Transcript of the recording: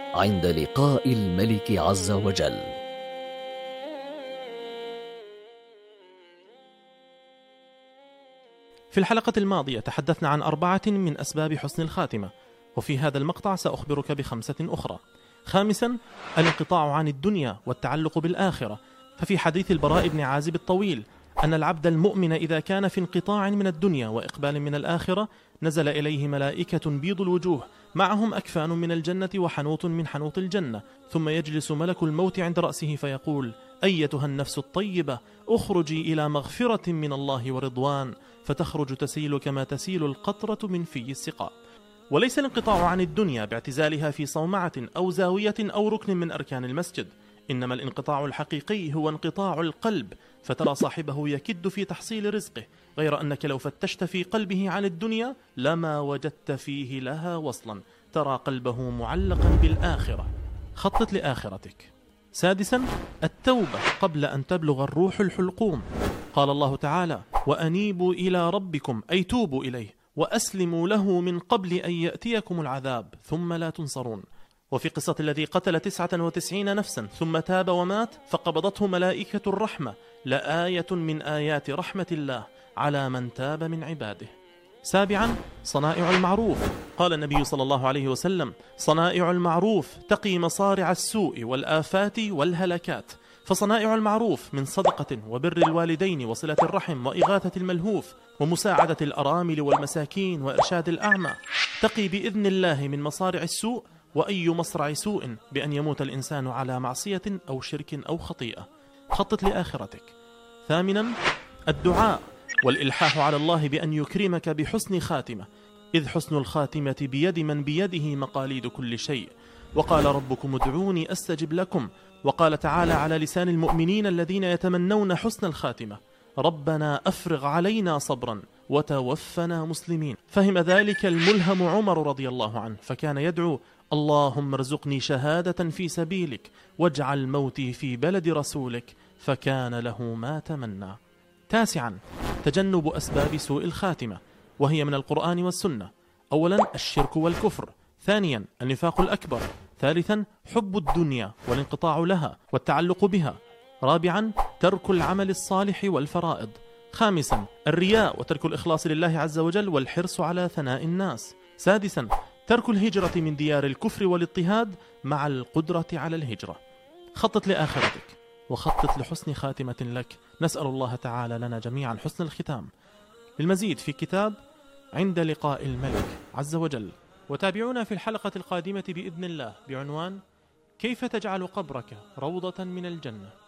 عند لقاء الملك عز وجل. في الحلقة الماضية تحدثنا عن 4 من أسباب حسن الخاتمة، وفي هذا المقطع سأخبرك ب5 أخرى. خامسا، الانقطاع عن الدنيا والتعلق بالآخرة، ففي حديث البراء بن عازب الطويل أن العبد المؤمن إذا كان في انقطاع من الدنيا وإقبال من الآخرة نزل إليه ملائكة بيض الوجوه معهم أكفان من الجنة وحنوط من حنوط الجنة، ثم يجلس ملك الموت عند رأسه فيقول: أيتها النفس الطيبة، أخرجي إلى مغفرة من الله ورضوان، فتخرج تسيل كما تسيل القطرة من في السقاء. وليس الانقطاع عن الدنيا باعتزالها في صومعة أو زاوية أو ركن من أركان المسجد، إنما الانقطاع الحقيقي هو انقطاع القلب، فترى صاحبه يكد في تحصيل رزقه، غير أنك لو فتشت في قلبه عن الدنيا لما وجدت فيه لها وصلا، ترى قلبه معلقا بالآخرة. خطط لآخرتك. سادسا، التوبة قبل أن تبلغ الروح الحلقوم. قال الله تعالى: وأنيبوا إلى ربكم، أي توبوا إليه، وأسلموا له من قبل أن يأتيكم العذاب ثم لا تنصرون. وفي قصة الذي قتل 99 نفسا ثم تاب ومات فقبضته ملائكة الرحمة لآية من آيات رحمة الله على من تاب من عباده. سابعا، صنائع المعروف. قال النبي صلى الله عليه وسلم: صنائع المعروف تقي مصارع السوء والآفات والهلكات. فصنائع المعروف من صدقة وبر الوالدين وصلة الرحم وإغاثة الملهوف ومساعدة الأرامل والمساكين وإرشاد الأعمى تقي بإذن الله من مصارع السوء وأي مصرع سوء بأن يموت الإنسان على معصية أو شرك أو خطيئة. خطط لآخرتك. ثامنا، الدعاء والإلحاح على الله بأن يكرمك بحسن خاتمة، إذ حسن الخاتمة بيد من بيده مقاليد كل شيء. وقال ربكم ادعوني أستجب لكم. وقال تعالى على لسان المؤمنين الذين يتمنون حسن الخاتمة: ربنا أفرغ علينا صبرا وتوفنا مسلمين. فهم ذلك الملهم عمر رضي الله عنه، فكان يدعو: اللهم ارزقني شهادة في سبيلك واجعل موتي في بلد رسولك، فكان له ما تمنى. تاسعا، تجنب أسباب سوء الخاتمة، وهي من القرآن والسنة. أولا، الشرك والكفر. ثانيا، النفاق الأكبر. ثالثا، حب الدنيا والانقطاع لها والتعلق بها. رابعا، ترك العمل الصالح والفرائض. خامسا، الرياء وترك الإخلاص لله عز وجل والحرص على ثناء الناس. سادسا، ترك الهجرة من ديار الكفر والاضطهاد مع القدرة على الهجرة. خطط لآخرتك وخطط لحسن خاتمة لك. نسأل الله تعالى لنا جميعا حسن الختام. للمزيد في كتاب عند لقاء الملك عز وجل. وتابعونا في الحلقة القادمة بإذن الله بعنوان: كيف تجعل قبرك روضة من الجنة.